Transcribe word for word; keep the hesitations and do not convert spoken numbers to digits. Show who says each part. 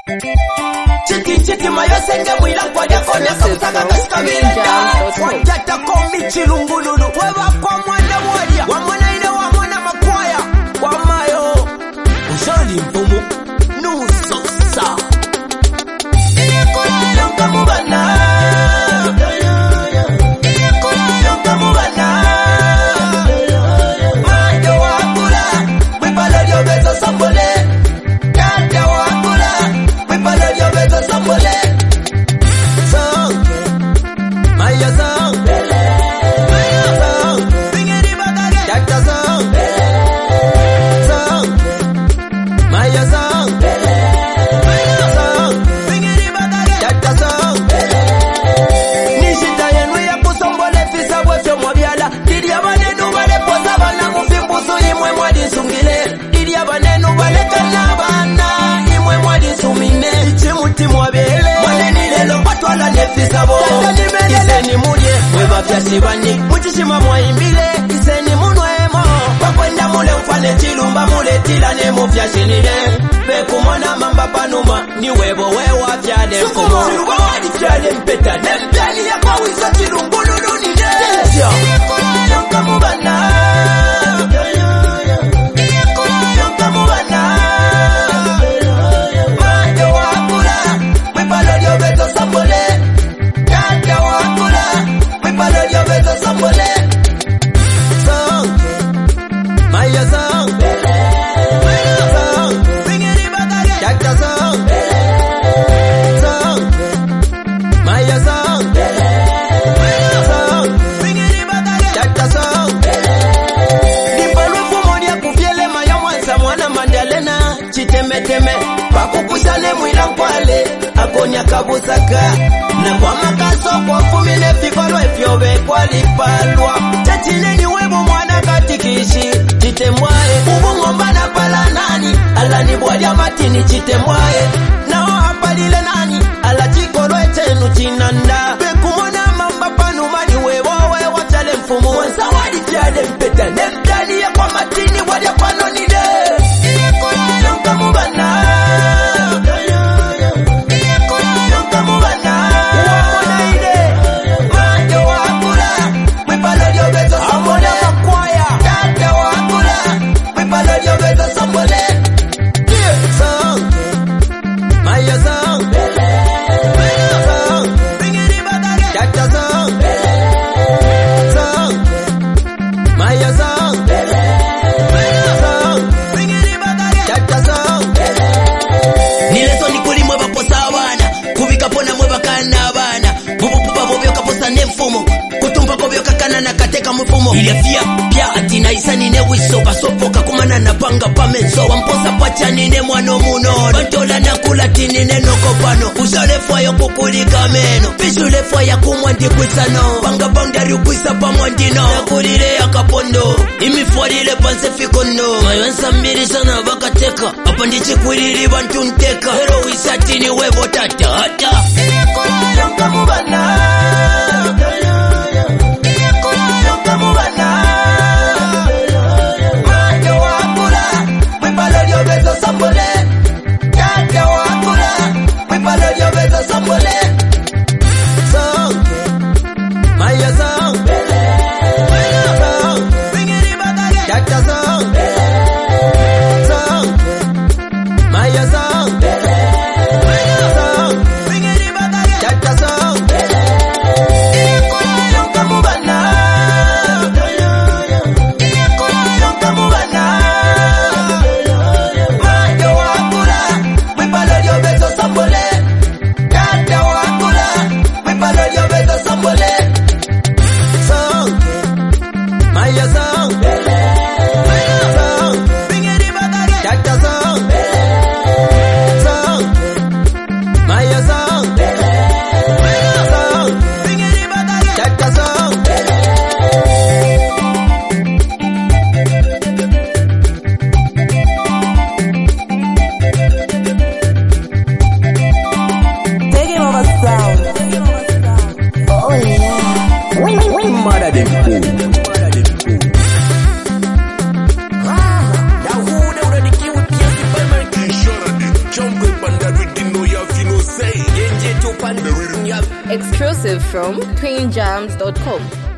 Speaker 1: Chiki chiki mayosenge mwila kwa diako nyaka mtaka kaskabila. Wajata komi chilungululu. Wewa kwa mwana mwadia. Wamwana ine wamwana makwaya. Kwa mayo Ushali mpumu Nuso sa Iye kula yonka mubana. Iye kula yonka mubana. Majo wakula Wipala lio beto sambole. Tata wakula Wipala lio beto sambole. Song Maya song Maya song Bingeri bagage Tata song Song Maya song Maya song Bingeri bagage Tata song Nishita yenwe ya kusombole fisa wefyo mwabiala. Didi ya banenu wale poza bana mufimbusu imwe mwadi sungile. Didi ya banenu wale kanabana imwe mwadi sumine. Ichimuti mwabele Mwaneni lelo patwala nefisa bo. Iseni muje Weba fiasi bani Mujishima mwaimbile Iseni munwemo Wakwenda mule mfane chilumba mule tila nemo fiashinile. Peku mwana mamba panuma Ni webo wewa fiade mfumo. Sukumu wadi fiade mpeta Nempeni ya kwa wizo chilungululu nile. Iye kula yonka mubana. Iye kula yonka mubana. Majo wakula Wipalo lio beto sambole. Tata wakula Wipalo lio beto sambole. Song Maya song Maya song Bingeri bagage Tata song Song Maya song Maya song Bingeri bagage Tata song Dipalwe fumodia kufiele maya mwanza mwana mandalena. Chitemeteme Pakukusane mwila nkwale Akonya kabusaka Na kwa makaso kwa fumile fikolo efyobe kwa lipalwa. Chatine ni webo mwana katikishi Chitemwae Ubungomba na pala nani Ala ni bwadia matini chitemwae. Nao hapalile nani Ala chikolo etenu chinanda. Beku mwana mamba panumani wewowe wachale mfumu. Wansawadi fiade mpeta Nemdani ya kwa matini wadia panonide. Iye kula yonka mubana. Iye kula yonka mubana. Wamona ide Majo wakula Wipalo lio beto sambole. Tata wakula Wipalo lio beto sambole. Song Maya song Maya song Bingeri bagage Tata song Song Maya song Maya song Bingeri bagage Tata song Nileso nikuli mweba posa wana. Kubika pona mweba kana bana. Bubupupa bobyo kaposa nemfumo. Kutumba kobyo kakana na kateka mfumo. Ilefia pia atina isa nine wiso. Basopoka kumana na panga pamenso. Wamposa pacha nine mwano muno. Bantola na kula tinine noko pano. Usalefwa ya kukulika meno. Pisulefwa ya kumwandi kwisano. Panga bangdari ukwisa pa mwandino. Nakulile ya kapondo Imifuadile panse fikondo. Maywansa mbiri sana bakateka. Apandichi kulili bantu nteka. Hero wisatini wevo tata hata. Iye kula yonka mubana. Iye kula yonka mubana. Majo wakula Wipalo lio beto sambole. Tata wakula Wipalo lio beto sambole. Song Maya song Maya song Bingeri bagage Tata song Song Maya song
Speaker 2: up on the rhythm, yeah.
Speaker 3: Exclusive from twin jams dot com.